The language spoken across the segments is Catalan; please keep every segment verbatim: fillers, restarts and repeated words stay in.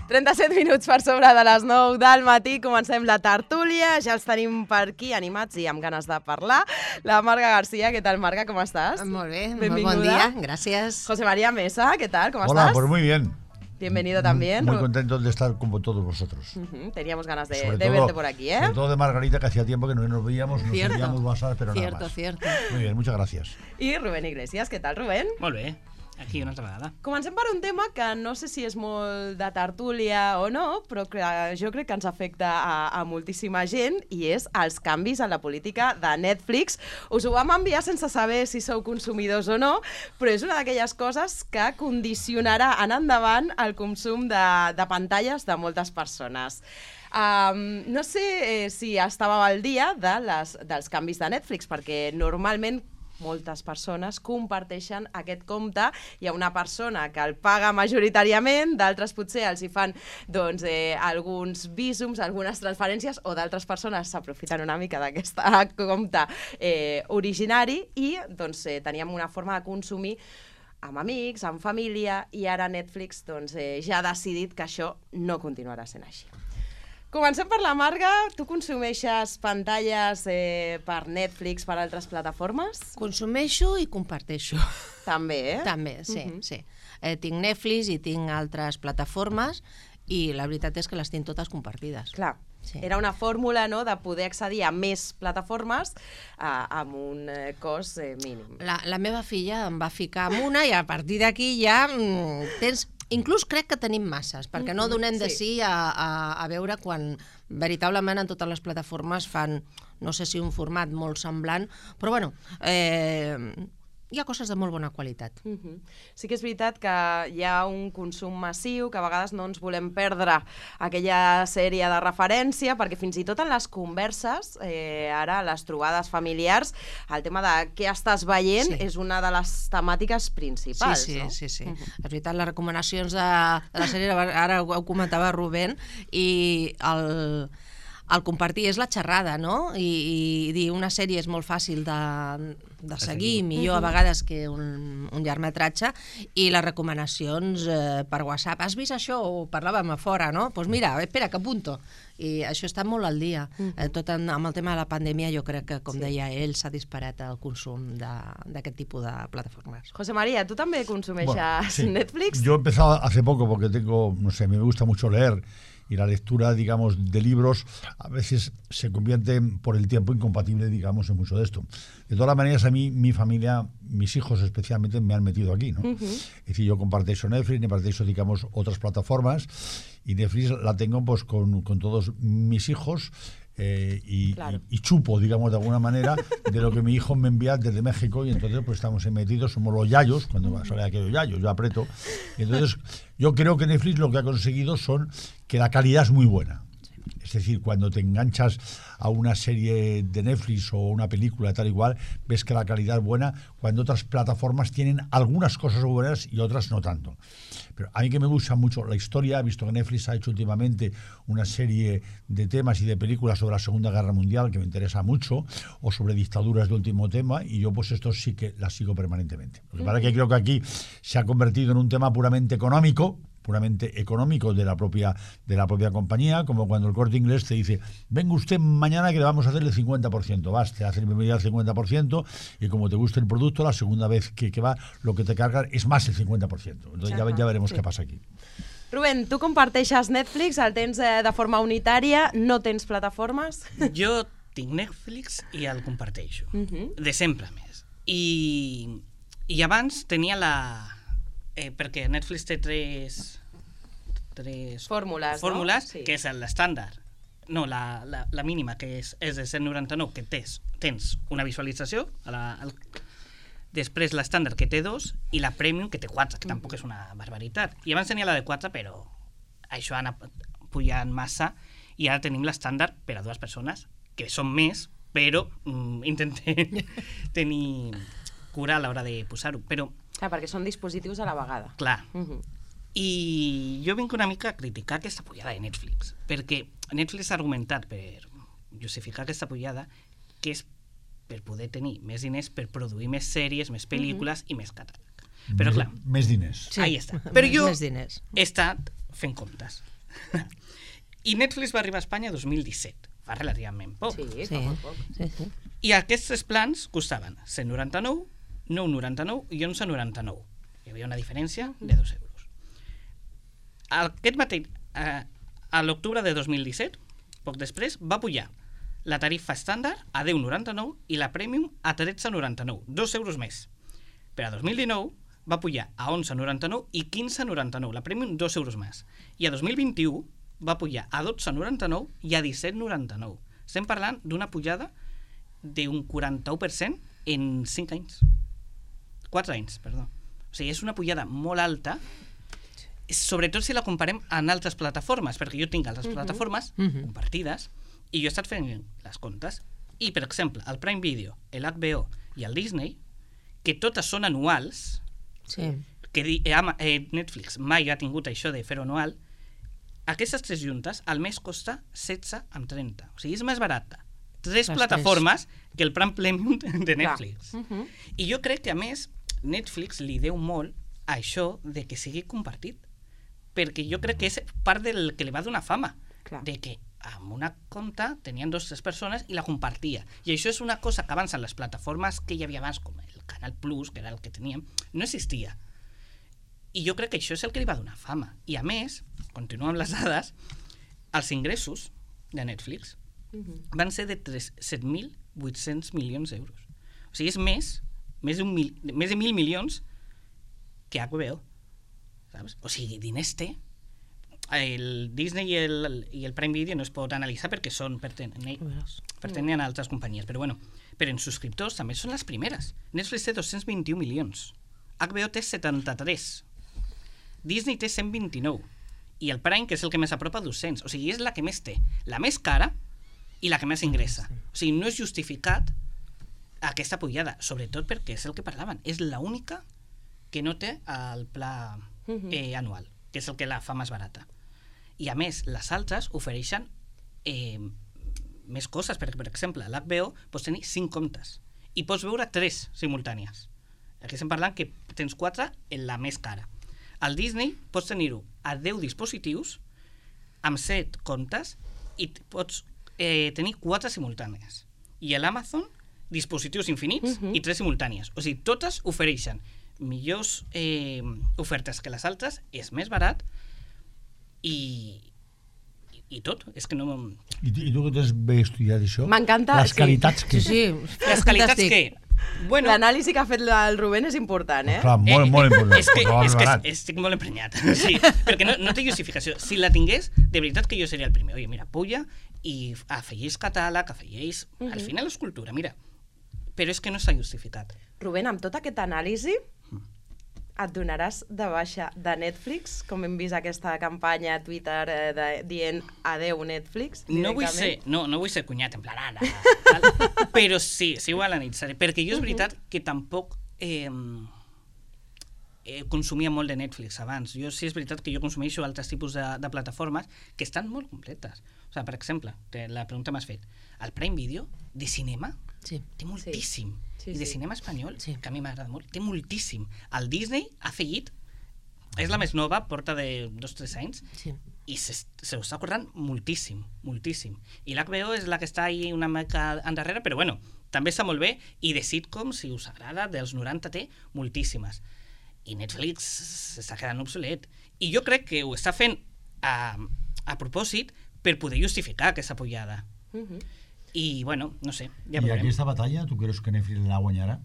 trenta-set minuts per sobre de les nou del matí, comencem la tertúlia, ja els tenim per aquí animats i amb ganes de parlar. La Marga García, què tal, Marga, com estàs? Molt bé, Benvinguda. molt bon dia, gracias. José María Mesa, ¿qué tal? ¿Cómo Hola, estás? pues muy bien. Bienvenido también. Muy contento de estar con todos vosotros. Uh-huh. Teníamos ganas de, Sobre de todo, verte por aquí, ¿eh? Sobre todo de Margarita, que hacía tiempo que no nos veíamos, nos Cierto. enviamos WhatsApp, pero Cierto, nada más. cierto. Muy bien, muchas gracias. I Rubén Iglesias, què tal, Rubén? Molt bé, aquí una altra vegada. Comencem per un tema que no sé si és molt de tertúlia o no, però que jo crec que ens afecta a, a moltíssima gent, i és els canvis en la política de Netflix. Us ho vam enviar sense saber si sou consumidors o no, però és una d'aquelles coses que condicionarà en endavant el consum de, de pantalles de moltes persones. Um, no sé eh, si estàveu al dia de les, dels canvis de Netflix, perquè normalment moltes persones comparteixen aquest compte. Hi ha una persona que el paga majoritàriament, d'altres potser els hi fan doncs, eh, alguns visums, algunes transferències, o d'altres persones s'aprofiten una mica d'aquest compte eh, originari i doncs, eh, teníem una forma de consumir amb amics, amb família, i ara Netflix doncs, eh, ja ha decidit que això no continuarà sent així. Comencem per la Marga. Tu consumeixes pantalles eh, per Netflix, per altres plataformes? Consumeixo i comparteixo. També, eh? També, sí, Mhm. sí. Eh, tinc Netflix i tinc altres plataformes i la veritat és que les tinc totes compartides. Clar, Sí. era una fórmula, no?, de poder accedir a més plataformes eh, amb un eh, cost eh, mínim. La, la meva filla em va ficar en una i a partir d'aquí ja mm, tens... Inclús crec que tenim masses, perquè no donem de sí a, a, a veure quan veritablement en totes les plataformes fan, no sé si un format molt semblant, però bueno, eh, hi ha coses de molt bona qualitat. Uh-huh. Sí que és veritat que hi ha un consum massiu, que a vegades no ens volem perdre aquella sèrie de referència, perquè fins i tot en les converses, eh, ara les trobades familiars, el tema de què estàs veient Sí. és una de les temàtiques principals, Sí, sí, no? sí, sí. Uh-huh. És veritat, les recomanacions de, de la sèrie, ara ho, ho comentava Rubén, i el, el compartir és la xerrada, no? I, i dir una sèrie és molt fàcil de, de seguir, millor a vegades que un, un llargmetratge, i les recomanacions eh, per WhatsApp. Has vist això? O parlàvem a fora, no? Doncs pues mira, espera, que apunto. I això està molt al dia. Eh, tot en, amb el tema de la pandèmia jo crec que, com Sí. deia ell, s'ha disparat el consum d'aquest tipus de plataformes. José María, ¿tú también consumeixes Bueno, sí. Netflix? Yo he empezado hace poco porque tengo, no sé, me gusta mucho leer y la lectura, digamos, de libros a veces se convierte por el tiempo incompatible, digamos, en mucho de esto. De todas maneras, a mí, mi familia, mis hijos especialmente, me han metido aquí, ¿no? Uh-huh. Es decir, yo comparteixo Netflix, comparteixo, digamos, otras plataformas, y Netflix la tengo pues con, con todos mis hijos, eh, y, Claro. y, y chupo, digamos, de alguna manera, de lo que mi hijo me envía desde México, y entonces pues estamos ahí metidos, somos los yayos, cuando sale aquello yayos, yo aprieto. Y entonces yo creo que Netflix lo que ha conseguido son que la calidad es muy buena. Es decir, cuando te enganchas a una serie de Netflix o una película tal igual, ves que la calidad es buena, cuando otras plataformas tienen algunas cosas buenas y otras no tanto. Pero a mí que me gusta mucho la historia, he visto que Netflix ha hecho últimamente una serie de temas y de películas sobre la Segunda Guerra Mundial que me interesa mucho, o sobre dictaduras de último tema, y yo pues esto sí que las sigo permanentemente. Lo que pasa es que creo que aquí se ha convertido en un tema puramente económico, puramente económico de la propia de la propia compañía, como cuando el Corte Inglés te dice, venga usted mañana que le vamos a hacer el cincuenta por ciento, vas, te hacen bienvenida al cincuenta por ciento, y como te gusta el producto, la segunda vez que, que va, lo que te cargan es más el cincuenta por ciento. Entonces ya, ya veremos sí. qué pasa aquí. Rubén, tu comparteixes Netflix, el tens eh, de forma unitària, no tens plataformes? Jo tinc Netflix i el comparteixo. Uh-huh. De sempre, a més. I, i abans tenia la... Eh, perquè Netflix té tres... tres Fórmules, fórmules no? Sí. que és l'estàndard. No, la, la, la mínima, que és, és de cent noranta-nou, que tens, tens una visualització, a la, al, després l'estàndard, que té dos, i la premium, que té quatre, que tampoc és una barbaritat. I abans tenia la de quatre, però això ha anat pujant massa, i ara tenim l'estàndard per a dues persones, que són més, però mm, intentem tenir cura a l'hora de posar-ho. Però, Clar, perquè són dispositius a la vegada. clar, Uh-huh. i jo vinc una mica a criticar aquesta pujada de Netflix, perquè Netflix ha argumentat per justificar aquesta pujada que és per poder tenir més diners per produir més sèries, més pel·lícules uh-huh. i més catàleg. Però més, clar, més diners. sí, ahí està. Però jo més diners. he estat fent comptes. I Netflix va arribar a Espanya dos mil disset, fa relativament poc. Sí, Sí, fa molt poc. sí, sí. I aquests tres plans costaven cent noranta-nou, nou noranta-nou i onze noranta-nou. Hi havia una diferència de dos euros. Aquest mateix, eh, a l'octubre de dos mil disset, poc després, va pujar la tarifa estàndard a deu noranta-nou i la Premium a tretze noranta-nou, dos euros més. Per a dos mil dinou va pujar a onze noranta-nou i quinze noranta-nou, la Premium dos euros més. I a dos mil vint-i-u va pujar a dotze noranta-nou i a disset noranta-nou. Estem parlant d'una pujada d'un quaranta-u per cent en cinc anys. quatre anys, perdó. O sigui, és una pujada molt alta, sobretot si la comparem amb altres plataformes, perquè jo tinc altres plataformes Mhm. compartides i jo he estat fent les comptes. I, per exemple, el Prime Video, l'H B O i el Disney, que totes són anuals, Sí. que di- eh, Ama- eh, Netflix mai ha tingut això de fer-ho anual, aquestes tres juntes al mes costa setze amb trenta. O sigui, és més barata. Tres Les plataformes que el Prime Premium de Netflix. Uh -huh. I jo crec que, a més, Netflix li deu molt a això de que sigui compartit. Perquè jo crec que és part del que li va donar fama. Clar. De que amb una compte tenien dos o tres persones i la compartia. I això és una cosa que abans en les plataformes que hi havia abans, com el Canal Plus, que era el que teníem, no existia. I jo crec que això és el que li va donar fama. I a més, continuo amb les dades, els ingressos de Netflix van ser de set mil vuit-cents milions d'euros. O sigui, és més, més, d'un mil, més de mil milions que H B O. Saps? O sigui, diners té. El Disney i el, i el Prime Video no es pot analitzar perquè són pertenen, pertenen a altres companyies, però bueno, però en subscriptors també són les primeres. Netflix té dos-cents vint-i-u milions, H B O té setanta-tres, Disney té cent vint-i-nou i el Prime, que és el que més apropa, dos-cents. O sigui, és la que més té, la més cara i la que més ingressa. O sigui, no és justificat aquesta pujada, sobretot perquè és el que parlaven, és l'única que no té el pla eh, anual, que és el que la fa més barata. I a més, les altres ofereixen eh, més coses, perquè per exemple, a l'H B O pots tenir cinc comptes i pots veure tres simultànies. Aquí estem parlant que tens quatre en la més cara. Al Disney pots tenir-ho a deu dispositius amb set comptes i pots eh, tenir quatre simultànies. I a l'Amazon, dispositius infinits uh -huh. i tres simultànies. O sigui, totes ofereixen millors eh, ofertes que les altres, és més barat i, i, i tot. És que no... I, tu- i tu que t'has bé estudiat això? M'encanta, Les sí. qualitats que... Sí, sí. Les qualitats Fantàstic. que... Bueno, L'anàlisi que ha fet el Rubén és important, eh? Clar, molt, molt important. és que, perquè va és que barat. estic molt emprenyat. Sí, perquè no, no té justificació. Si la tingués, de veritat que jo seria el primer. Oye, mira, puja i afegeix catàleg, afegeix... Uh -huh. Al final és cultura, mira. Però és que no s'ha justificat. Rubén, amb tota aquesta anàlisi, et donaràs de baixa de Netflix, com hem vist aquesta campanya a Twitter eh, de, dient adeu Netflix? No vull directament? ser, no, no vull ser cunyat, en plan, ara, tal, però sí, sí ho analitzaré, perquè jo és veritat que tampoc eh, eh, consumia molt de Netflix abans. Jo sí és veritat que jo consumeixo altres tipus de, de plataformes que estan molt completes. O sigui, per exemple, te- la pregunta m'has fet, el Prime Video de cinema Sí. té moltíssim. Sí, I de sí. cinema espanyol, Sí. que a mi m'agrada molt, té moltíssim. El Disney ha afegit, és la més nova, porta de dos o tres anys, Sí. i se, se ho està currant moltíssim, moltíssim. I l'H B O és la que està ahí una mica endarrere, però bueno, també està molt bé, i de sitcoms, si us agrada, dels noranta té moltíssimes. I Netflix s'està quedant obsolet. I jo crec que ho està fent a, a propòsit per poder justificar aquesta pujada. Uh -huh. I, bueno, no sé, ja I veurem. aquesta batalla, tu creus que Netflix la guanyarà?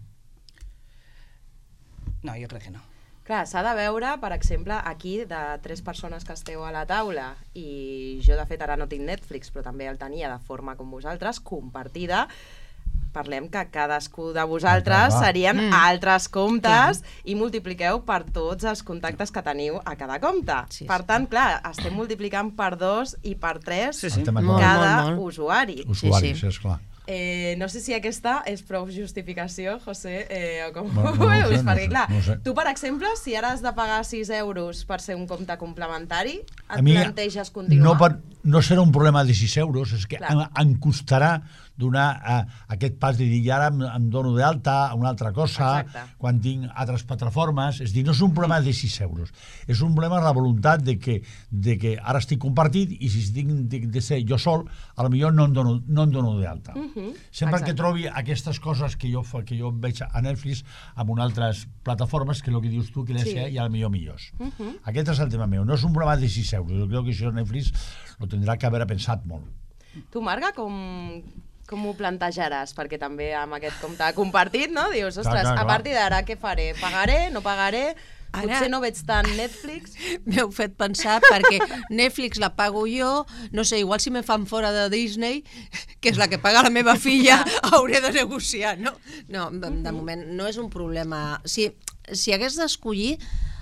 No, jo crec que no. Clar, s'ha de veure, per exemple, aquí, de tres persones que esteu a la taula, i jo, de fet, ara no tinc Netflix, però també el tenia de forma com vosaltres, compartida, parlem que cadascú de vosaltres Ah, clar, va. serien Mm. altres comptes i multipliqueu per tots els contactes que teniu a cada compte. Sí, per sí. tant, clar, estem multiplicant per dos i per tres Sí, sí. El tema Molt, cada molt, molt. usuari. Usuaris, sí. és clar. Eh, no sé si aquesta és prou justificació, José, eh, o com No, ho no ho sé, veus, no perquè sé, clar, no ho sé. tu, per exemple, si ara has de pagar sis euros per ser un compte complementari, A et mi planteges continuar? No per, no serà un problema de sis euros, és que em, Clar. em costarà donar uh, aquest pas de dir i ara em, em dono d'alta a una altra cosa Exacte. quan tinc altres plataformes. És a dir, no és un problema de sis euros, és un problema de la voluntat de que, de que ara estic compartit i si estic de, de ser jo sol, a lo millor no em dono, no em dono d'alta. Uh -huh. Sempre Exacte. que trobi aquestes coses que jo, fa, que jo veig a Netflix amb unes altres plataformes, que és el que dius tu, que les Sí. sí. hi ha millor millors. Uh -huh. Aquest és el tema meu. No és un problema de sis euros. Jo crec que això Netflix lo tindrà que haver pensat molt. Tu, Marga, com, com ho plantejaràs? Perquè també amb aquest compte compartit, no? Dius, ostres, Clar, clar, a clar. partir d'ara què faré? Pagaré? No pagaré? Ara- Potser no veig tant Netflix? M'heu fet pensar perquè Netflix la pago jo, no sé, igual si me fan fora de Disney, que és la que paga la meva filla, hauré de negociar, no? No, de, de moment no és un problema. Si, si hagués d'escollir,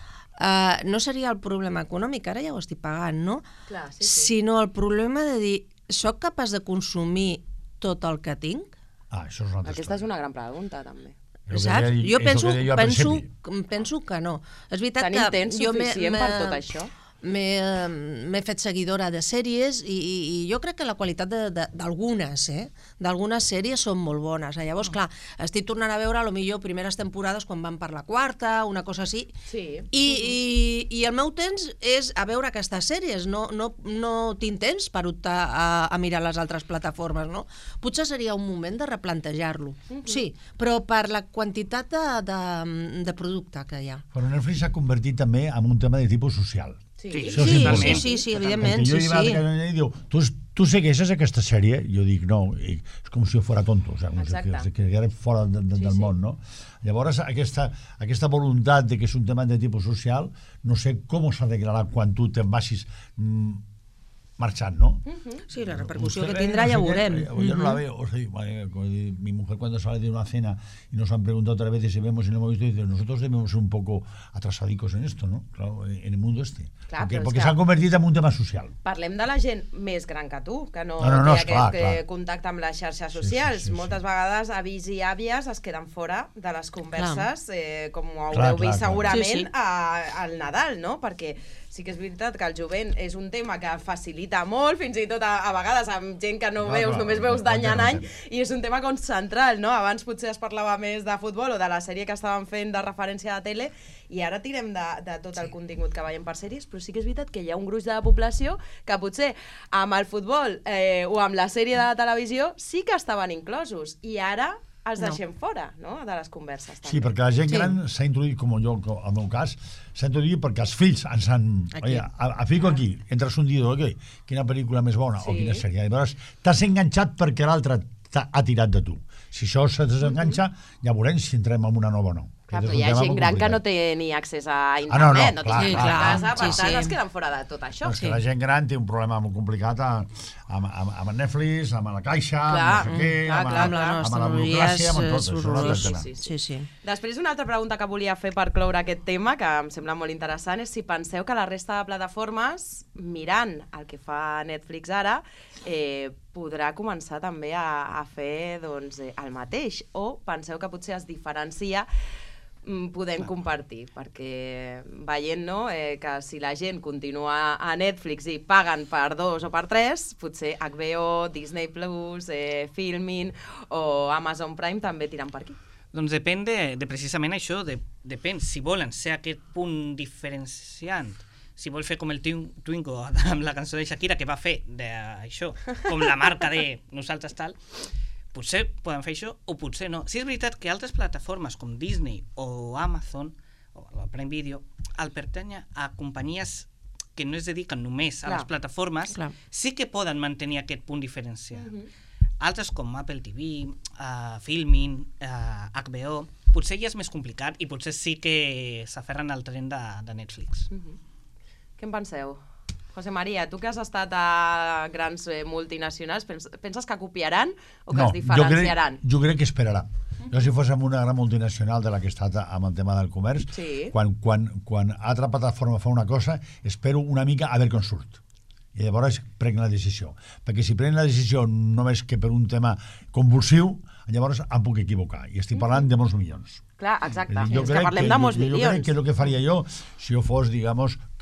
uh, no seria el problema econòmic, ara ja ho estic pagant, no? Clar, sí, sí. Sinó el problema de dir, soc capaç de consumir tot el que tinc? Ah, això és una altra Aquesta és història. una gran pregunta, també. El que Saps? deia- Jo és el penso, que deia al penso, principi. penso que no. És veritat Tenim que temps jo m'he- suficient m'he- per tot això? M'he eh, m'he fet seguidora de sèries i, i, i jo crec que la qualitat de- de- d'algunes, eh? d'algunes sèries són molt bones. Eh? Llavors, clar, estic tornant a veure a lo millor primeres temporades quan van per la quarta, una cosa així, Sí. i, i, i el meu temps és a veure aquestes sèries, no, no, no tinc temps per optar a, a mirar les altres plataformes, no? Potser seria un moment de replantejar-lo, sí, però per la quantitat de, de, de producte que hi ha. Però Netflix s'ha convertit també en un tema de tipus social. Sí. Sí. Això és Sí, important. sí, sí, sí, evidentment, Perquè jo sí, iba a sí. casa i diu, tu, tu segueixes aquesta sèrie? Jo dic, no, i és com si jo fora tonto, o sea, com si Exacte. que, que quedara fora de, de, Sí, del sí. món, no? Llavors, aquesta, aquesta voluntat de que és un tema de tipus social, no sé com s'arreglarà quan tu te'n vagis mm, marchant, ¿no? Sí, la repercussió Usted que ve, tindrà no ja sé ho qué, veurem. eh, Yo no la Mhm. veo. O sea, vale, como di- mi mujer cuando sale de una cena y nos han preguntado otra vez si vemos y no hemos visto, dice, nosotros debemos ser un poco atrasadicos en esto, ¿no? Claro, en el mundo este. Clar, porque però és porque que- se han convertido en un tema social. Parlem de la gent més gran que tu, que no, No, no, no, té esclar, aquest eh, clar. contacte amb les xarxes Sí, sí, socials. sí, sí. Moltes vegades avis i àvies es queden fora de les converses, eh, com ho haureu Clar, clar, vist clar. segurament Sí, sí. a, al Nadal, no? Perquè sí que és veritat que el jovent és un tema que facilita molt, fins i tot a, a vegades amb gent que no Clar, veus, clar, només veus clar, d'any en clar, any, clar. i és un tema com central, no? Abans potser es parlava més de futbol o de la sèrie que estàvem fent de referència a la tele, i ara tirem de, de tot el contingut que veiem per sèries, però sí que és veritat que hi ha un gruix de la població que potser amb el futbol eh, o amb la sèrie de la televisió sí que estaven inclosos, i ara els No. deixem fora, no?, de les converses. També. Sí, perquè la gent Sí. gran s'ha introduït, com jo, com al meu cas, s'ha introduït perquè els fills ens han... Aquí. Oye, a, a fico aquí, entres un dia i dius, ok, quina pel·lícula més bona Sí. o quina sèrie. Llavors, t'has enganxat perquè l'altre t'ha ha tirat de tu. Si això se desenganxa, ja veurem si entrem en una nova o no. Clar, Aquest però és hi un ha tema gent molt gran que complicat. no té ni accés a Ah, internet, no, no, no, té clar, internet clar. a casa, per Sí, tant sí. es queden fora de tot això. Però és Sí. que la gent gran té un problema molt complicat a- amb, amb, amb el Netflix, amb la Caixa, Clar, amb no sé què, clar, amb, clar, amb, clar. amb, les la tecnologies burocràcia, amb tot. és Això és un altre horrorós. tema. Sí, sí. Sí, sí. Després, una altra pregunta que volia fer per cloure aquest tema, que em sembla molt interessant, és si penseu que la resta de plataformes, mirant el que fa Netflix ara, eh, podrà començar també a, a fer doncs, eh, el mateix, o penseu que potser es diferencia mm, podem compartir, perquè veient no, eh, que si la gent continua a Netflix i paguen per dos o per tres, potser H B O, Disney Plus, eh, Filmin o Amazon Prime també tiren per aquí. Doncs depèn de, de precisament això, de, depèn si volen ser aquest punt diferenciant, si vol fer com el Twin- Twingo amb la cançó de Shakira que va fer d'això, com la marca de nosaltres tal, potser poden fer això o potser no. Si és veritat que altres plataformes com Disney o Amazon o el Prime Video el pertanya a companyies que no es dediquen només a Clar. les plataformes, Clar. sí que poden mantenir aquest punt diferenciat. Mhm. Altres com Apple T V, uh, Filmin, uh, H B O, potser ja és més complicat i potser sí que s'aferren al tren de, de Netflix. Mhm. Què en penseu? José María, tu que has estat a grans eh, multinacionals, pens penses que copiaran o que No, es diferenciaran? Jo crec, jo crec que esperarà. Jo si fos amb una gran multinacional de la que he estat amb el tema del comerç, Sí. quan, quan, quan altra plataforma fa una cosa, espero una mica a veure com surt. I llavors prenc la decisió. Perquè si prenc la decisió només que per un tema convulsiu, llavors em puc equivocar. I estic parlant de molts milions. Clar, exacte. És a dir, És que parlem de molts jo, jo crec milions. que és el que faria jo si jo fos, digamos,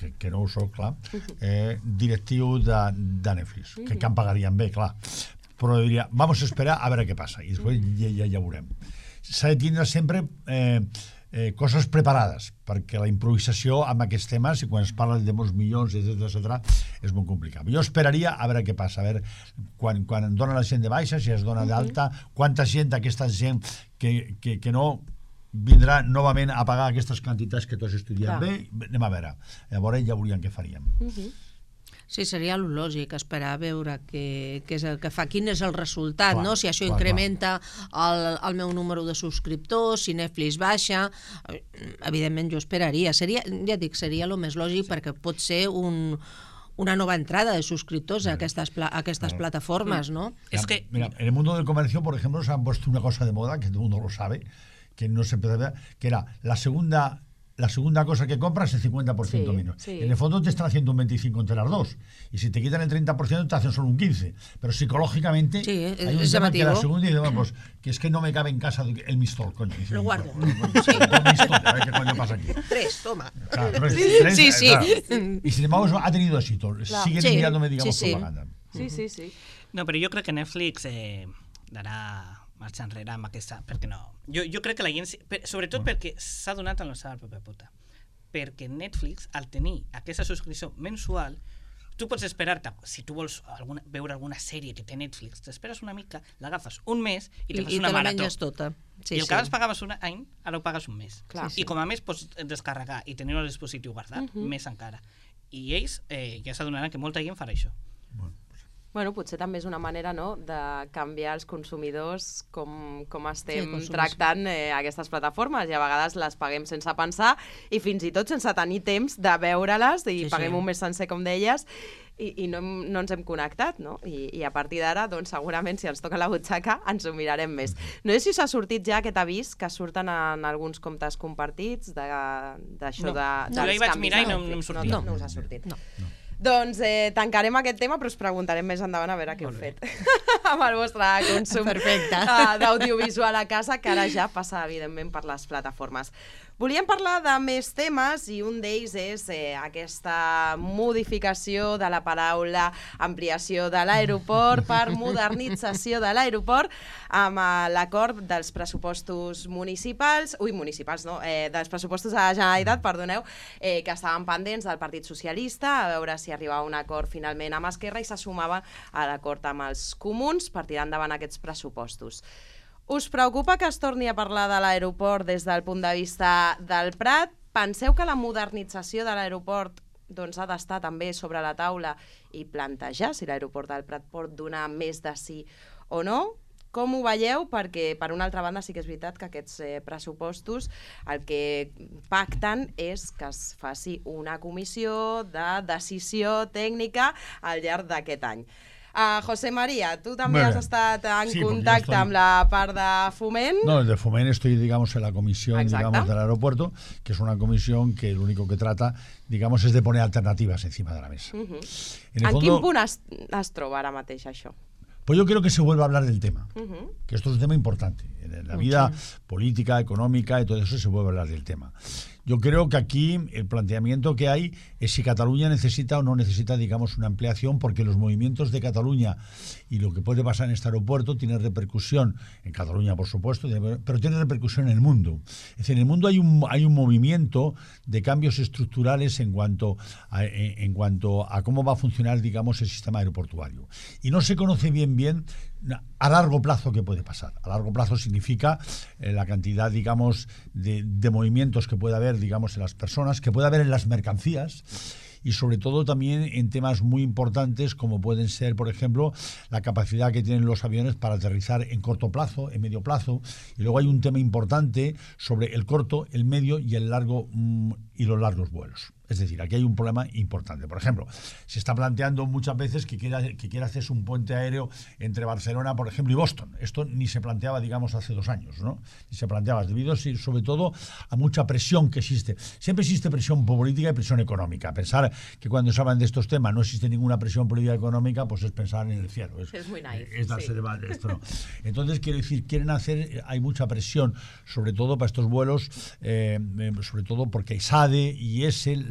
que, que no ho soc, clar, eh, directiu de, de Netflix, que, que em pagarien bé, clar. Però diria, vamos a esperar a veure què passa, i després ja, ja, ja veurem. S'ha de tindre sempre eh, eh, coses preparades, perquè la improvisació amb aquests temes, i quan es parla de molts milions, etcètera, etcètera, és molt complicat. Jo esperaria a veure què passa, a veure quan, quan em dona la gent de baixa, si es dona d'alta, quanta gent, aquesta gent que, que, que no vindrà novament a pagar aquestes quantitats que tots estudiem bé, anem a veure. Llavors ja veuríem què faríem. Uh-huh. Sí, seria el lògic, esperar a veure què, què és el que fa, quin és el resultat, clar, no? Si això clar, incrementa el, el meu número de subscriptors, si Netflix baixa, evidentment jo esperaria. Seria, ja dic, seria el més lògic, sí, perquè pot ser un, una nova entrada de suscriptors a aquestes, a aquestes claro. plataformes, ¿no? Es que... Mira, en el mundo del comercio, por ejemplo, se han puesto una cosa de moda, que todo el mundo lo sabe, que no se empieza a ver, que era la segunda... la segunda cosa que compras es el cincuenta por ciento sí, menos. Sí. En el fondo te están haciendo un veinticinco entre las dos. Y si te quitan el treinta por ciento te hacen solo un quince. Pero psicológicamente sí, es, hay un es tema llamativo. que la segunda dice, bueno, pues que es que no me cabe en casa el mistol, coño. Dice, lo guardo. Sí. Mistol, a ver qué coño pasa aquí. Tres, toma. Claro, tres, sí, tres, sí, sí. Claro. Y sin embargo ha tenido éxito. Claro. Siguen sí, mirándome, digamos, sí, sí. propaganda. Sí, sí, sí. No, però jo crec que Netflix eh, darà marxa enrere amb aquesta... Perquè no... Jo, jo crec que la gent... Sobretot bueno. perquè s'ha donat en la seva pròpia puta. Perquè Netflix, al tenir aquesta subscripció mensual, tu pots esperar-te, si tu vols alguna, veure alguna sèrie que té Netflix, t'esperes una mica, l'agafes un mes i te fas I, una i te la marató. menges tota. Sí, I el sí. que abans pagaves un any, ara ho pagues un mes. Clar, I sí. com a més pots descarregar i tenir-ho al dispositiu guardat, uh-huh. més encara. I ells eh, ja s'adonaran que molta gent farà això. Bueno. Bueno, potser també és una manera, no?, de canviar els consumidors com, com estem sí, tractant eh, aquestes plataformes, i a vegades les paguem sense pensar i fins i tot sense tenir temps de veure-les, i sí, paguem sí. un mes sencer, com deies, i, i no, no ens hem connectat, no? I, i a partir d'ara, doncs, segurament, si ens toca la butxaca, ens ho mirarem més. No sé si us ha sortit ja aquest avís que surten en alguns comptes compartits d'això no. de, de, dels no, jo vaig canvis. mirar i no, no em sortia. No, no, no us ha sortit. No. no. Doncs eh, tancarem aquest tema, però us preguntarem més endavant a veure què heu fet amb el vostre consum uh, d'audiovisual a casa, que ara ja passa, evidentment, per les plataformes. Volíem parlar de més temes, i un d'ells és eh, aquesta modificació de la paraula ampliació de l'aeroport per modernització de l'aeroport, amb eh, l'acord dels pressupostos municipals, ui, municipals no, eh, dels pressupostos de la Generalitat, perdoneu, eh, que estaven pendents del Partit Socialista, a veure si arribava a un acord finalment amb Esquerra, i se sumava a l'acord amb els comuns per tirar endavant aquests pressupostos. Us preocupa que es torni a parlar de l'aeroport des del punt de vista del Prat? Penseu que la modernització de l'aeroport doncs, ha d'estar també sobre la taula i plantejar si l'aeroport del Prat pot donar més de sí o no? Com ho veieu? Perquè, per una altra banda, sí que és veritat que aquests eh, pressupostos el que pacten és que es faci una comissió de decisió tècnica al llarg d'aquest any. Uh, José María, tu també bueno, has estat en sí, contacte estoy... amb la part de Foment. No, de Foment estoy, digamos, en la comisión, Exacto. digamos, del aeropuerto, que es una comisión que lo único que trata, digamos, es de poner alternativas encima de la mesa. Uh-huh. En, en fondo, quin punt es, es troba ara mateix això? Pues yo creo que se vuelve a hablar del tema, Uh-huh. que esto es un tema importante. En la vida uh-huh. política, económica y todo eso se vuelve a hablar del tema. Yo creo que aquí el planteamiento que hay es si Cataluña necesita o no necesita, digamos, una ampliación, porque los movimientos de Cataluña y lo que puede pasar en este aeropuerto tiene repercusión en Cataluña, por supuesto, pero tiene repercusión en el mundo. Es decir, en el mundo hay un, hay un movimiento de cambios estructurales en cuanto a, en cuanto a cómo va a funcionar, digamos, el sistema aeroportuario. Y no se conoce bien bien a largo plazo qué puede pasar. A largo plazo significa eh, la cantidad, digamos, de, de movimientos que puede haber, digamos, en las personas, que puede haber en las mercancías, y sobre todo también en temas muy importantes como pueden ser, por ejemplo, la capacidad que tienen los aviones para aterrizar en corto plazo, en medio plazo. Y luego hay un tema importante sobre el corto, el medio y el largo mmm, y los largos vuelos. Es decir, aquí hay un problema importante. Por ejemplo, se está planteando muchas veces que quiera, que quiera hacerse un puente aéreo entre Barcelona, por ejemplo, y Boston. Esto ni se planteaba, digamos, hace dos años, ¿no? Ni se planteaba, debido sobre todo a mucha presión que existe. Siempre existe presión política y presión económica. Pensar que cuando se hablan de estos temas no existe ninguna presión política y económica, pues es pensar en el cielo. Es, es muy naif. Es darse sí. de esto, ¿no? Entonces, quiero decir, quieren hacer, hay mucha presión, sobre todo para estos vuelos, eh, sobre todo porque SADE y ESE, la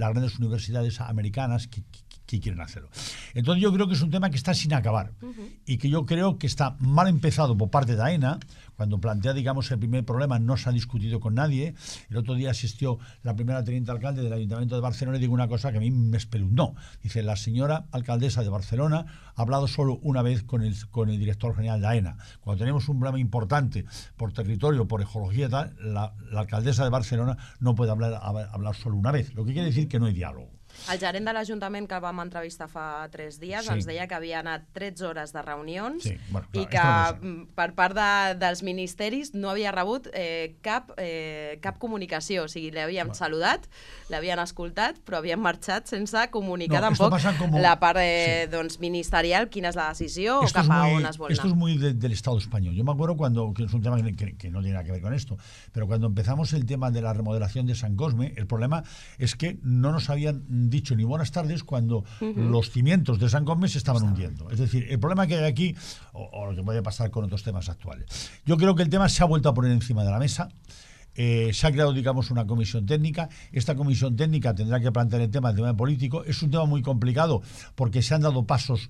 las grandes universidades americanas que, que, que quieren hacerlo. Entonces yo creo que es un tema que está sin acabar uh-huh. y que yo creo que está mal empezado por parte de AENA. Cuando plantea, digamos, el primer problema, no se ha discutido con nadie. El otro día asistió la primera teniente alcalde del Ayuntamiento de Barcelona y digo una cosa que a mí me espeluznó. Dice, la señora alcaldesa de Barcelona ha hablado solo una vez con el, con el director general de AENA. Cuando tenemos un problema importante por territorio, por ecología y tal, la, la alcaldesa de Barcelona no puede hablar, hablar solo una vez. Lo que quiere decir que no hay diálogo. El gerent de l'Ajuntament que vam entrevistar fa tres dies sí. ens deia que havia anat tretze hores de reunions sí, bueno, clar, i que per part de, dels ministeris no havia rebut eh, cap, eh, cap comunicació. O sigui, l'havíem bueno. saludat, l'havien escoltat, però havien marxat sense comunicar no, tampoc como... la part eh, sí. doncs, ministerial, quina és la decisió esto o cap a on es vol anar. Esto es muy de, del Estado español. Yo me acuerdo cuando, que es un tema que, que, que no tiene nada que ver con esto, pero cuando empezamos el tema de la remodelación de San Cosme, el problema es que no nos habían dicho ni buenas tardes cuando uh-huh. los cimientos de San Cosme se estaban Está. hundiendo. Es decir, el problema que hay aquí, o, o lo que puede pasar con otros temas actuales. Yo creo que el tema se ha vuelto a poner encima de la mesa. Eh, se ha creado, digamos, una comisión técnica. Esta comisión técnica tendrá que plantear el tema del tema político. Es un tema muy complicado porque se han dado pasos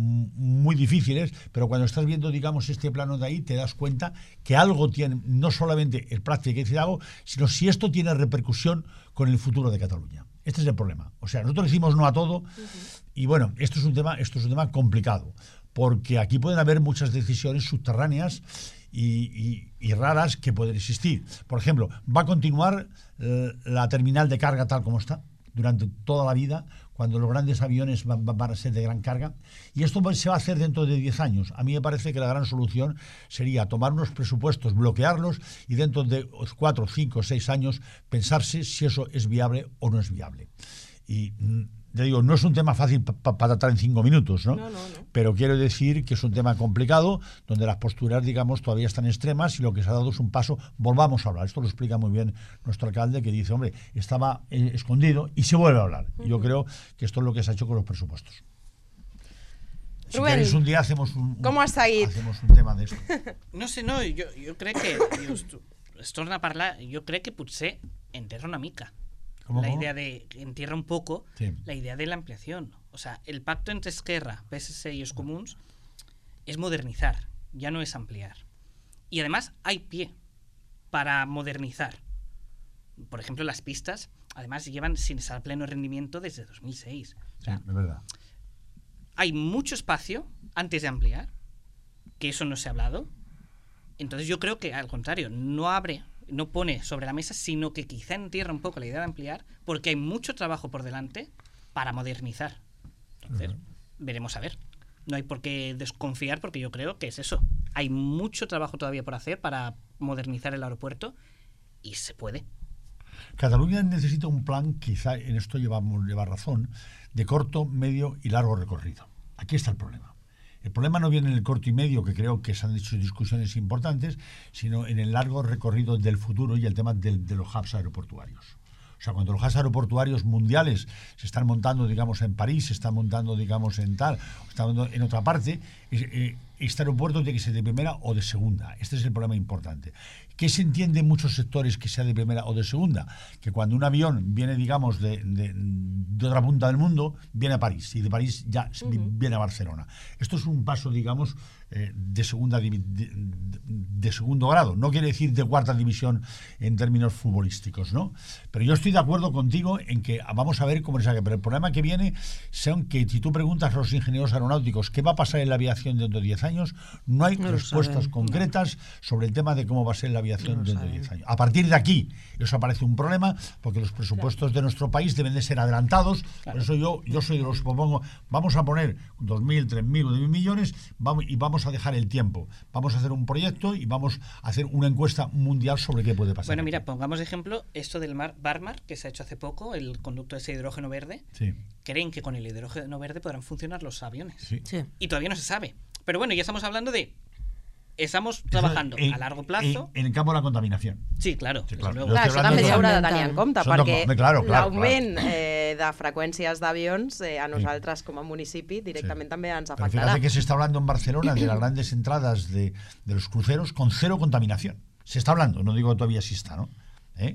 muy difíciles, pero cuando estás viendo, digamos, este plano de ahí, te das cuenta que algo tiene, no solamente el práctico que dice algo, sino si esto tiene repercusión con el futuro de Cataluña. Este es el problema. O sea, nosotros decimos no a todo uh-huh. y bueno, esto es un tema, esto es un tema complicado, porque aquí pueden haber muchas decisiones subterráneas y, y, y raras que pueden existir. Por ejemplo, ¿va a continuar eh, la terminal de carga tal como está durante toda la vida, cuando los grandes aviones van, van a ser de gran carga? Y esto se va a hacer dentro de diez años. A mí me parece que la gran solución sería tomar unos presupuestos, bloquearlos y dentro de cuatro, cinco, seis años pensarse si eso es viable o no es viable. Y te digo, no es un tema fácil para pa, pa tratar en cinco minutos, ¿no? No, no, no. Pero quiero decir que es un tema complicado, donde las posturas, digamos, todavía están extremas y lo que se ha dado es un paso. Volvamos a hablar. Esto lo explica muy bien nuestro alcalde, que dice, hombre, estaba eh, escondido y se vuelve a hablar. Uh-huh. Yo creo que esto es lo que se ha hecho con los presupuestos. Si Rubén, queréis un día hacemos un, un, com has seguit? hacemos un tema d'esto. No sé, no, jo, jo crec que, dius, es torna a parlar, jo crec que potser enterra una mica. ¿Cómo, la cómo? idea de, entierra un poco sí. la idea de la ampliación. O sea, el pacto entre Esquerra, P S C y los comuns es modernizar, ya no es ampliar. Y además hay pie para modernizar. Por ejemplo, las pistas, además llevan sin estar a pleno rendimiento desde dos mil seis. O sea, sí, es verdad. Hay mucho espacio antes de ampliar, que eso no se ha hablado. Entonces yo creo que al contrario, no abre, no pone sobre la mesa, sino que quizá entierra un poco la idea de ampliar, porque hay mucho trabajo por delante para modernizar. Entonces, uh-huh. veremos a ver. No hay por qué desconfiar, porque yo creo que es eso. Hay mucho trabajo todavía por hacer para modernizar el aeropuerto y se puede. Cataluña necesita un plan, quizá en esto llevamos lleva razón, de corto, medio y largo recorrido. Aquí está el problema. El problema no viene en el corto y medio, que creo que se han hecho discusiones importantes, sino en el largo recorrido del futuro y el tema de, de los hubs aeroportuarios. O sea, cuando los hubs aeroportuarios mundiales se están montando, digamos, en París, se están montando, digamos, en tal, están montando en otra parte, eh, este aeropuerto tiene que ser de primera o de segunda. Este es el problema importante. ¿Qué se entiende en muchos sectores que sea de primera o de segunda? Que cuando un avión viene, digamos, de, de, de otra punta del mundo, viene a París, y de París ya uh-huh. viene a Barcelona. Esto es un paso, digamos, eh, de segunda de, de, de segundo grado. No quiere decir de cuarta división en términos futbolísticos, ¿no? Pero yo estoy de acuerdo contigo en que vamos a ver cómo es aquello. Pero el problema que viene son que si tú preguntas a los ingenieros aeronáuticos qué va a pasar en la aviación dentro de diez años, no hay no respuestas concretas no. sobre el tema de cómo va a ser la aviación no dentro de diez años. A partir de aquí, eso aparece un problema, porque los presupuestos claro. de nuestro país deben de ser adelantados. Claro. Por eso yo, yo soy de los que propongo, vamos a poner dos mil, tres mil o diez mil millones vamos, y vamos a dejar el tiempo. Vamos a hacer un proyecto y vamos a hacer una encuesta mundial sobre qué puede pasar. Bueno, mira, pongamos de ejemplo esto del Mar Barmar, que se ha hecho hace poco, el conducto ese hidrógeno verde. Sí. Creen que con el hidrógeno verde podrán funcionar los aviones. Sí. Sí. Y todavía no se sabe. Pero bueno, ya estamos hablando de... Estamos trabajando en, a largo plazo. En, en el campo de la contaminación. Sí, claro. Sí, claro. Luego. Clar, això també s'haurà de tenir en compte, Són perquè de, claro, claro, l'augment claro. eh, de freqüències d'avions eh, a nosaltres com a municipi directament sí. també ens Pero afectarà. fíjate que se está hablando en Barcelona de las grandes entradas de, de los cruceros con cero contaminación. Se está hablando, no digo que todavía sí está, ¿no? ¿Eh?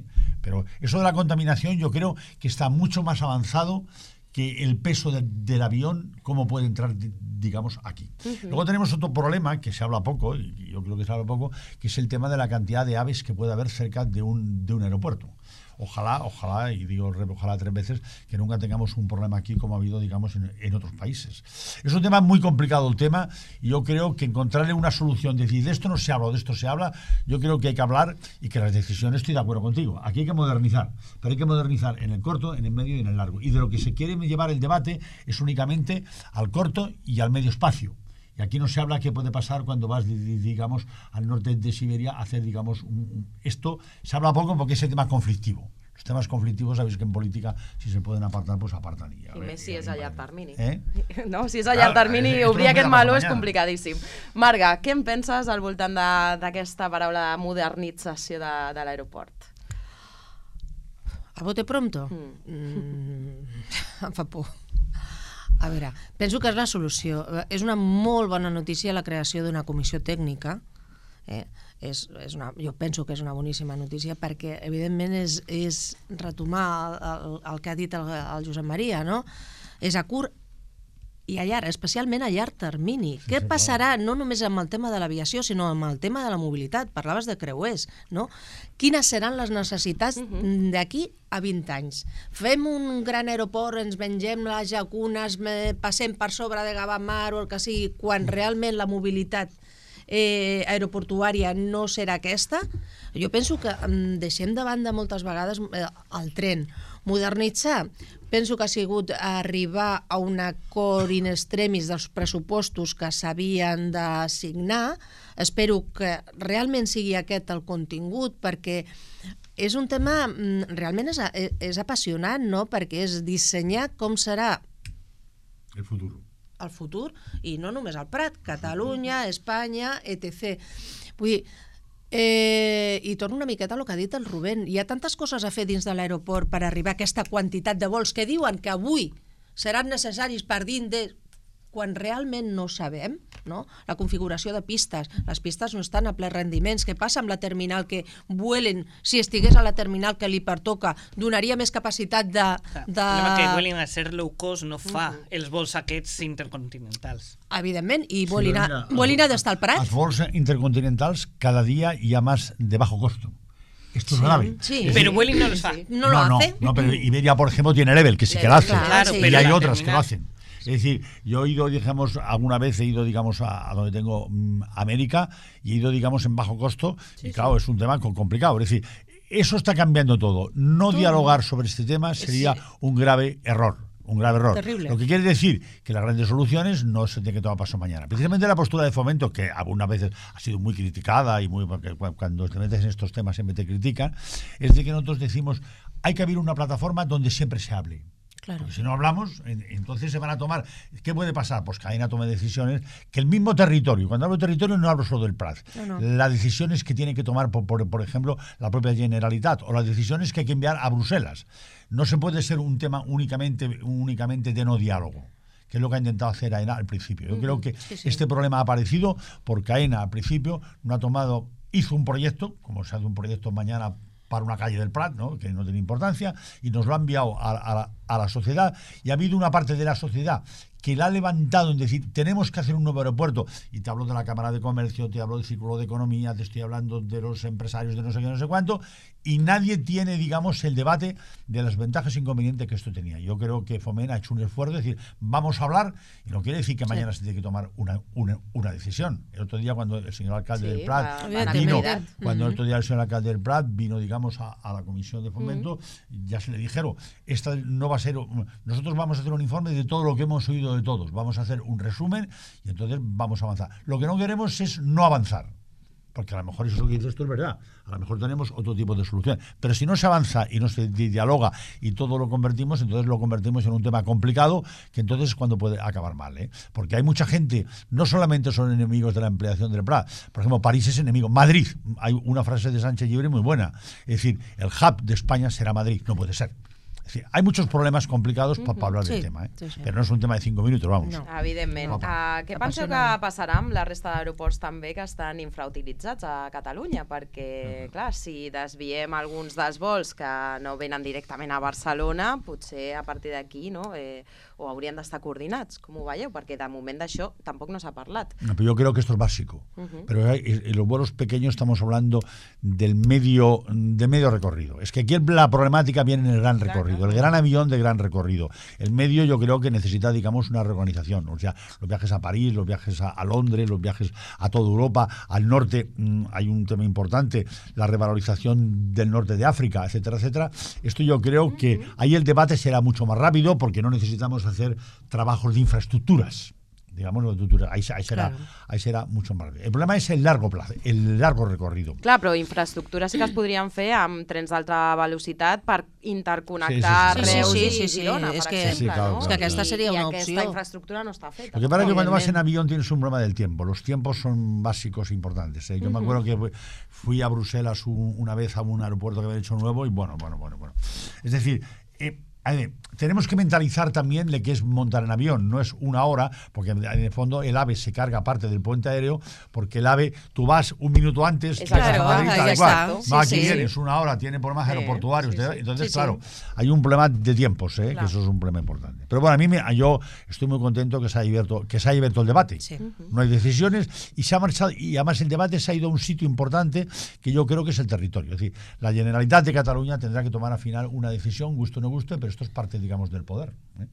Pero eso de la contaminación yo creo que está mucho más avanzado que el peso de, del avión, cómo puede entrar, digamos, aquí. Uh-huh. Luego tenemos otro problema, que se habla poco, y yo creo que se habla poco, que es el tema de la cantidad de aves que puede haber cerca de un, de un aeropuerto. Ojalá, ojalá, y digo ojalá tres veces, que nunca tengamos un problema aquí como ha habido, digamos, en, en otros países. Es un tema muy complicado el tema, y yo creo que encontrarle una solución, decir, de esto no se habla o de esto se habla, yo creo que hay que hablar y que las decisiones, estoy de acuerdo contigo, aquí hay que modernizar, pero hay que modernizar en el corto, en el medio y en el largo. Y de lo que se quiere llevar el debate es únicamente al corto y al medio espacio. Y aquí no se habla qué puede pasar cuando vas, digamos, al norte de Siberia a hacer, digamos, un, un, esto se habla poco porque es el tema conflictivo. Los temas conflictivos, sabéis que en política, si se pueden apartar, pues apartan. I, I més si és a llarg termini. Eh? No, si és a llarg termini, eh, obrir aquest meló és complicadíssim. Marga, què en penses al voltant d'aquesta paraula modernització de, de l'aeroport? A bote pronto? Mm. Mm, em fa por. A veure, penso que és la solució. És una molt bona notícia la creació d'una comissió tècnica. Eh? És, és una, jo penso que és una boníssima notícia perquè, evidentment, és, és retomar el, el, el que ha dit el, el Josep Maria, no? És a curt i a llarg, especialment a llarg termini. Sí, Què sí, passarà no només amb el tema de l'aviació, sinó amb el tema de la mobilitat? Parlaves de creuers, no? Quines seran les necessitats uh-huh. d'aquí a vint anys? Fem un gran aeroport, ens mengem les llacunes, passem per sobre de Gavamar o el que sigui, quan realment la mobilitat eh, aeroportuària no serà aquesta? Jo penso que um, deixem de banda moltes vegades eh, el tren. Modernitzar, penso que ha sigut arribar a un acord in extremis dels pressupostos que s'havien de signar. Espero que realment sigui aquest el contingut, perquè és un tema, realment és, és apassionant, no? Perquè és dissenyar com serà el futur. El futur, i no només el Prat, Catalunya, Espanya, etcètera. Vull dir, Eh, i torno una miqueta a el que ha dit el Rubén. Hi ha tantes coses a fer dins de l'aeroport per arribar a aquesta quantitat de vols que diuen que avui seran necessaris per dins de... quan realment no sabem, no? La configuració de pistes. Les pistes no estan a ple rendiments. Què passa amb la terminal que Vueling, si estigués a la terminal que li pertoca, donaria més capacitat de... de... El problema que Vueling, a ser low cost, no fa uh-huh. els vols aquests intercontinentals. Evidentment, i Vueling sí, ha d'estar al Prat. Els vols intercontinentals cada dia hi ha más de bajo costo. Esto es sí, grave. Sí. Es pero decir, Vueling no lo fa. No lo no, hace. No, no, pero Iberia, por ejemplo, tiene Level, que sí que lo hace. Claro, y pero hay la otras terminal... que lo hacen. Es decir, yo he ido, digamos, alguna vez he ido, digamos, a, a donde tengo um, América y he ido, digamos, en bajo costo sí, y claro, sí. es un tema complicado. Es decir, eso está cambiando todo. No todo. Dialogar sobre este tema sería sí. un grave error. Un grave error. Terrible. Lo que quiere decir que las grandes soluciones no se tienen que tomar paso mañana. Precisamente la postura de Fomento, que algunas veces ha sido muy criticada y muy porque cuando te metes en estos temas siempre te critican, es de que nosotros decimos hay que abrir una plataforma donde siempre se hable. Claro. Porque si no hablamos, entonces se van a tomar... ¿Qué puede pasar? Pues que AENA tome decisiones que el mismo territorio, cuando hablo de territorio no hablo solo del Prat, no, no. las decisiones que tiene que tomar, por, por, por ejemplo, la propia Generalitat, o las decisiones que hay que enviar a Bruselas. No se puede ser un tema únicamente, únicamente de no diálogo, que es lo que ha intentado hacer AENA al principio. Yo uh-huh. creo que sí, sí. este problema ha aparecido porque AENA al principio no ha tomado... Hizo un proyecto, como se hace un proyecto mañana para una calle del Prat, ¿no? Que no tiene importancia, y nos lo ha enviado a, a, a la sociedad, y ha habido una parte de la sociedad que la ha levantado en decir, tenemos que hacer un nuevo aeropuerto, y te hablo de la Cámara de Comercio, te hablo del Círculo de Economía, te estoy hablando de los empresarios de no sé qué, no sé cuánto, y nadie tiene, digamos, el debate de las ventajas e inconvenientes que esto tenía. Yo creo que Foment ha hecho un esfuerzo, es decir, vamos a hablar, y no quiere decir que mañana sí. se tiene que tomar una, una, una decisión. El otro día, cuando el señor alcalde sí, del Prat va, vino, va cuando uh-huh. el otro día el señor alcalde del Prat vino, digamos, a, a la Comisión de Fomento, uh-huh. ya se le dijeron, esta no va a ser, nosotros vamos a hacer un informe de todo lo que hemos oído de todos, vamos a hacer un resumen y entonces vamos a avanzar. Lo que no queremos es no avanzar, porque a lo mejor eso que dices tú es verdad, a lo mejor tenemos otro tipo de solución, pero si no se avanza y no se dialoga y todo lo convertimos, entonces lo convertimos en un tema complicado que entonces es cuando puede acabar mal, ¿eh? Porque hay mucha gente, no solamente son enemigos de la ampliación del Prat, por ejemplo, París es enemigo, Madrid, hay una frase de Sánchez Llibre muy buena, es decir, el hub de España será Madrid, no puede ser. Es decir, hay muchos problemes complicats per parlar Sí, del tema, eh? sí, sí. Però no és un tema de cinc minuts, vamos. No. Evidentment. No. Uh, què penseu que Apassionant. passarà amb la resta d'aeroports també que estan infrautilitzats a Catalunya? Perquè, clar, si desviem alguns dels vols que no venen directament a Barcelona, potser a partir d'aquí no, eh, o haurien d'estar coordinats. Com ho veieu? Perquè de moment d'això tampoc no s'ha parlat. No, pero yo creo que esto es básico. Ujú. Pero hay- en los vuelos pequeños estamos hablando del medio, de medio recorrido. Es que aquí el- la problemática viene en el gran recorrido, el gran avión de gran recorrido. El medio yo creo que necesita, digamos, una reorganización. O sea, los viajes a París, los viajes a, a Londres, los viajes a toda Europa, al norte mmm, hay un tema importante, la revalorización del norte de África, etcétera, etcétera. Esto yo creo que ahí el debate será mucho más rápido porque no necesitamos hacer trabajos de infraestructuras. Digamos, de infraestructura. Ahí, se- ahí será, Claro. ahí será mucho más rápido. El problema es el largo plazo, el largo recorrido. Clar, però infraestructures sí que es podrien fer amb trens d'alta velocitat per interconnectar Sí, sí, sí. Reus Sí, sí, i sí, sí. Girona, És per que- exemple. Sí, claro, no? claro. És que aquesta I- seria una I opció. aquesta infraestructura no està feta. Lo que pasa es que cuando vas en Evidentment. avión tienes un problema del tiempo. Los tiempos son básicos e importantes. ¿eh? Yo me acuerdo que fui- fui a Bruselas un- una vez a un aeropuerto que habían hecho nuevo y bueno, bueno, bueno, bueno. Es decir, eh, a ver, tenemos que mentalizar también lo que es montar en avión. No es una hora, porque en el fondo el AVE se carga parte del puente aéreo, porque el AVE, tú vas un minuto antes, Exacto. llegas a Claro, Madrid, ahí tal y está. cual. Sí, No, aquí sí. vienes una hora, tiene problemas Sí, aeroportuarios. sí, sí. Entonces, Sí, sí. claro, hay un problema de tiempos, ¿eh? Claro. que eso es un problema importante. Pero bueno, a mí me, yo estoy muy contento que se haya abierto, que se haya abierto el debate. Sí. No hay decisiones y se ha marchado, y además el debate se ha ido a un sitio importante que yo creo que es el territorio. Es decir, la Generalitat de Cataluña tendrá que tomar al final una decisión, guste o no guste, pero esto es parte, digamos, del poder. ¿eh?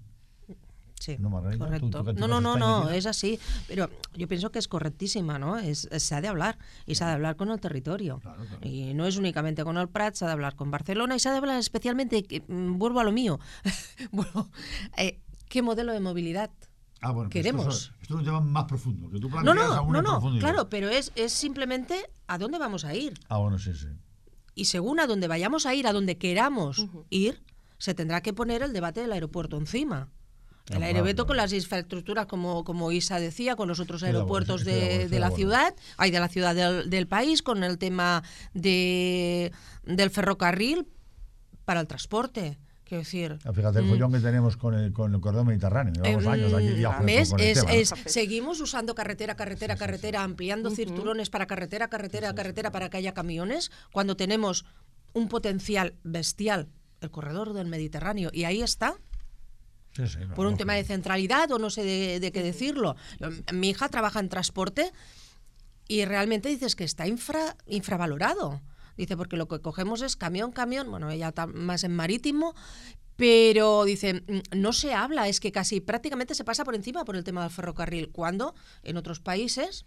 Sí, No, Margarita, correcto. tú- tú que te no, no, vas a no, España, no, tía. es así. Pero yo pienso que es correctísima, ¿no? Es, es- se ha de hablar. Y se ha de hablar con el territorio. Claro, claro. Y no es únicamente con el Prat, se ha de hablar con Barcelona y se ha de hablar especialmente, que, mm, vuelvo a lo mío, bueno, eh, ¿qué modelo de movilidad? Ah, bueno, pues Queremos. Esto, es, esto es un tema más profundo. Que tú No, planteas no, aún no, en no, profundidad. claro, pero es, es simplemente a dónde vamos a ir. Ah, bueno, sí, sí. Y según a dónde vayamos a ir, a donde queramos ir, se tendrá que poner el debate del aeropuerto encima. El Claro, aeropuerto claro. con las infraestructuras, como, como Isa decía, con los otros Estoy de acuerdo, aeropuertos estoy de acuerdo, de, estoy de de la acuerdo. ciudad, hay de la ciudad del, del país, con el tema de, del ferrocarril para el transporte. Quiero decir, Ah, Fíjate el mm, follón que tenemos con el, con el corredor mediterráneo. Llevamos Em, años aquí viajando ¿ves? con el Es- tema. ¿no? es- seguimos usando carretera, carretera, carretera, ampliando cinturones para carretera, carretera, carretera para que haya camiones, cuando tenemos un potencial bestial, el corredor del Mediterráneo, y ahí está, Sí, sí, por un vamos, tema de centralidad o no sé de, de qué decirlo. Yo- Mi hija trabaja en transporte y realmente dices que está infra, infravalorado. Dice, porque lo que cogemos es camión, camión, bueno, ella está más en marítimo, pero dice, "Mm, no se habla, es que casi prácticamente se pasa por encima por el tema del ferrocarril, cuando en otros países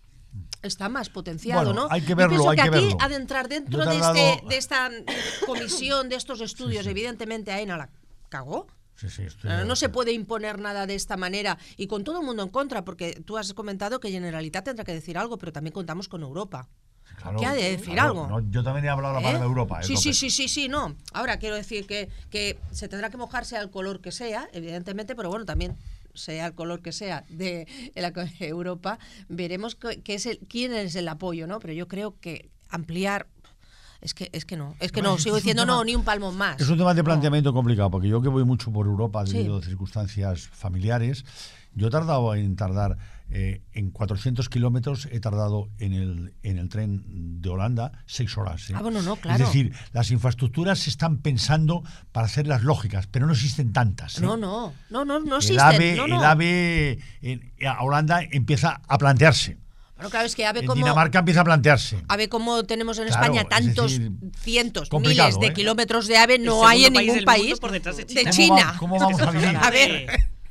está más potenciado, Bueno, ¿no? hay que Yo verlo, pienso hay que que aquí verlo. ha de entrar dentro Yo te de, he dado- este, de esta comisión, de estos estudios, evidentemente AENA la cagó. Sí, sí, estoy Eh, de No se acuerdo. puede imponer nada de esta manera y con todo el mundo en contra, porque tú has comentado que Generalitat tendrá que decir algo, pero también contamos con Europa. Claro, ¿Qué ha de decir claro, algo? no, yo también he hablado la ¿Eh? palabra de Europa. es Sí, lo sí, que- sí, sí, sí, no. Ahora quiero decir que, que se tendrá que mojarse al color que sea, evidentemente, pero bueno, también sea el color que sea de la Europa, veremos qué qué es el, quién es el apoyo, ¿no? Pero yo creo que ampliar es que es que no, es que Bueno, no, es que sigo es un diciendo tema- no, ni un palmo más. Es un tema de No. planteamiento complicado, porque yo que voy mucho por Europa Sí. debido a circunstancias familiares, yo he tardado en tardar eh, en cuatrocientos kilómetros, he tardado en el, en el tren de Holanda seis horas. ¿eh? Ah, bueno, no, claro. Es decir, las infraestructuras se están pensando para hacerlas lógicas, pero no existen tantas. ¿eh? No, no, no, no, no el existen. AVE, no, no. el AVE en, a Holanda empieza a plantearse. Bueno, claro, es que AVE En como Dinamarca empieza a plantearse. AVE como tenemos en Claro, España es tantos decir, cientos, complicado, miles de ¿eh? kilómetros de AVE, no El hay en segundo país ningún del país mundo por detrás de de China. ¿Cómo China. va- cómo vamos a vivir? A ver,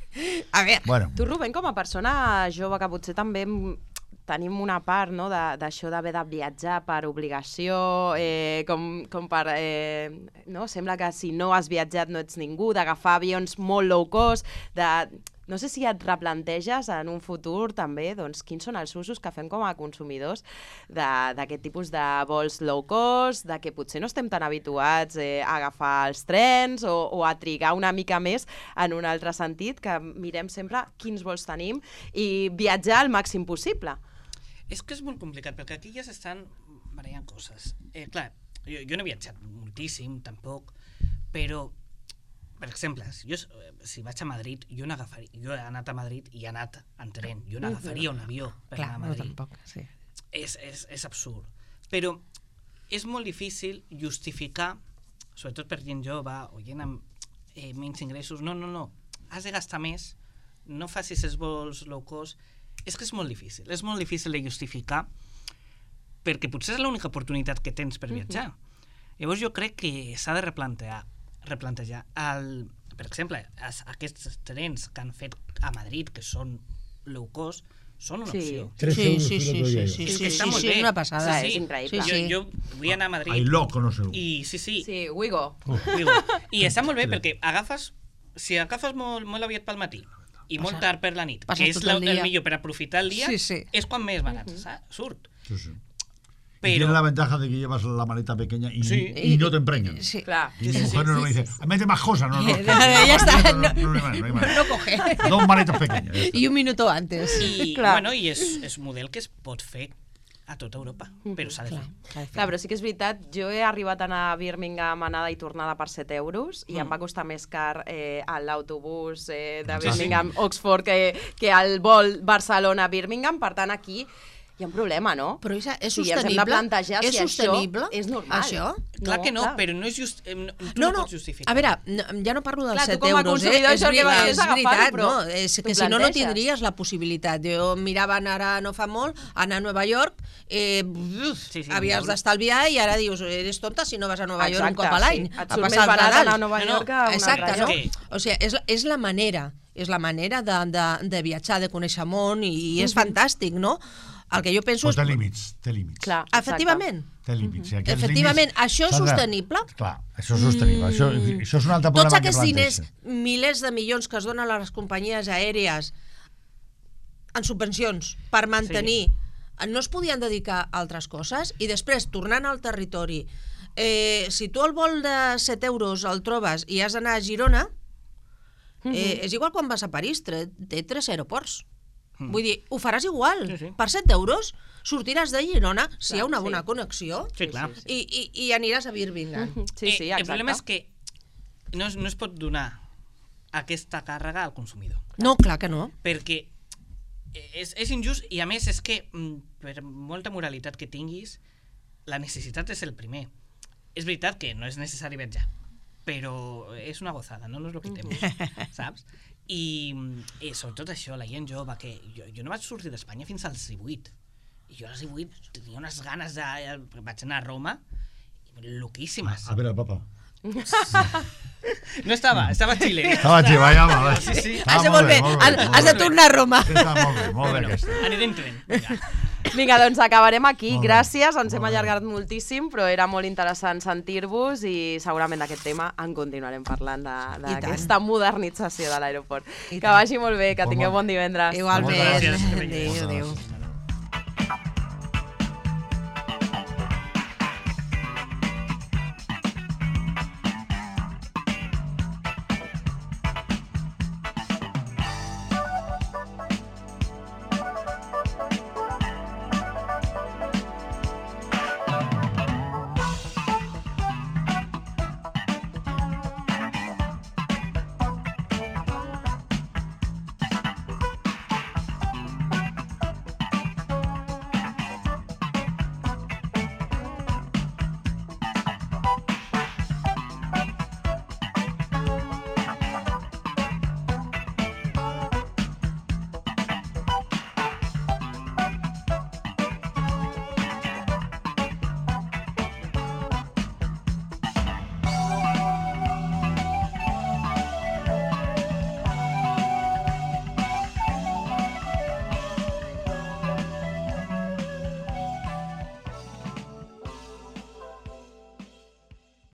a ver. Bueno, Tu, Rubén, com a persona jove, que potser també mm, tenim una part no, de- d'això d'haver de viatjar per obligació, eh, com, com per... Eh, no? Sembla que si no has viatjat no ets ningú, d'agafar avions molt low cost, de... No sé si et replanteges en un futur també doncs, quins són els usos que fem com a consumidors de- d'aquest tipus de vols low cost, de que potser no estem tan habituats eh, a agafar els trens o, o a trigar una mica més en un altre sentit, que mirem sempre quins vols tenim i viatjar al màxim possible. És que és molt complicat, perquè aquí ja s'estan barallant coses. Eh, clar, jo, jo no he viatjat moltíssim, tampoc, però per exemple, si, jo, si vaig a Madrid, jo, n'agafaria, jo he anat a Madrid i he anat en tren. Jo n'agafaria un avió per Clar, anar a no, Madrid. tampoc, sí. És, és, és absurd. Però és molt difícil justificar, sobretot per gent jove o gent amb eh, menys ingressos, no, no, no, has de gastar més, no facis els vols low cost. És que és molt difícil, és molt difícil de justificar perquè potser és l'única oportunitat que tens per viatjar. Mm-hmm. Llavors jo crec que s'ha de replantejar, replantejar el, per exemple, es, aquests trens que han fet a Madrid, que són low cost, són una Sí. opció. Tres Sí, euros sí, el sí, otro día sí, yo. sí, És sí, que està sí, molt sí, bé. és una passada. Sí, eh? és increïble. Sí, sí. Jo, jo vull anar a Madrid Ai, loco, no sé. i sí, sí, Sí, Wigo. Digo, i està molt bé perquè agafes, si agafes molt, molt aviat pel matí i molt Passa- tard per la nit, passes que és tot la, el el dia. millor per aprofitar el dia, Sí, sí. és quan més barat uh-huh. surt. Sí, sí. Y Pero tiene la ventaja de que llevas la maleta pequeña y, Sí. y, y no te empreñan. Sí. Clar. Y mi Sí, sí, mujer sí, no me sí, dice, mete más cosas, no, no. No, no, ya está, No, no, no, no hay más, no hay más. No coge. Dos maletas pequeñas. ya está. I un minuto antes. I, Clar. bueno, i és, és un model que es pot fer a tota Europa, però s'ha de Clar, fer. s'ha de fer. Clar, però sí que és veritat, jo he arribat a anar a Birmingham anada i tornada per set euros i em va costar més car eh, l'autobús eh, de Ah, sí? Birmingham-Oxford que, que el vol Barcelona-Birmingham, per tant aquí hi ha un problema, no? Però Isa, és Sí, ens hem de sostenible? plantejar és si això sostenible? és normal. Això? Clar que no, clar. però no és just, eh, no, tu No, no, no, pots justificar. a veure, no, ja no parlo dels Clar, tu set com a euros, eh? consumidor És, això el que vas fer és és agafar-ho, veritat, però no? És t'ho que si no, no planteges. tindries la possibilitat. Jo mirava anar ara no fa molt, anar a Nova York, eh, uf, Sí, sí, havies molt. d'estalviar i ara dius, eres tonta si no vas a Nova York un Exacte, cop a l'any, sí. Et a surt passar més els barat Nadals. anar a Nova No, no, York que a una Exacte, altra no? que- O sigui, és, és la manera, és la manera de, de, de viatjar, de conèixer món i, i és fantàstic, no? El que jo penso Pues té és... límits, té límits. Clar, exacte. Efectivament, Té límits. I aquests efectivament, límits això és s'han de- sostenible? Clar, això és sostenible. Això, això és un altre problema Tots aquests que diners, planteja. milers de milions que es donen a les companyies aèries en subvencions per mantenir, no es podien dedicar a altres coses? I després, tornant al territori, eh, si tu el vol de set euros el trobes i has d'anar a Girona, eh, és igual quan vas a París, té, té tres aeroports. Mm. Vull dir, ho faràs igual. Sí, sí. Per set euros sortiràs de Girona, si hi ha una sí. bona connexió, Sí, clar. sí, i, i, i aniràs a Birmingham. Sí, sí, eh, exacte. el problema és que no es, no es pot donar aquesta càrrega al consumidor. No, clar que no. Perquè és, és injust i a més és que mm, per molta moralitat que tinguis la necessitat és el primer. És veritat que no és necessari viatjar, però és una gozada, no nos lo quitemos, saps? I, i sobretot això, la gent jove, que jo, jo no vaig sortir d'Espanya fins als divuit, i jo als divuit tenia unes ganes de... vaig anar a Roma, loquíssimes. A ver, papá. No estava, estava a Xile. Estava a Chiva, ja, va. Sí, sí. Estava Has de molt bé, volver, molt bé, has, molt has de bé. tornar a Roma. Està molt bé, molt bé Bueno, aquesta. aniré en tren. Vinga. Vinga, doncs acabarem aquí. Molt bé. Gràcies, ens Molt hem bé. allargat moltíssim, però era molt interessant sentir-vos i segurament d'aquest tema en continuarem parlant de- tant. d'aquesta modernització de l'aeroport. I Que tant. vagi molt bé, que Molt tingueu bon- bon divendres. Igualment. Moltes gràcies. Adéu, adéu.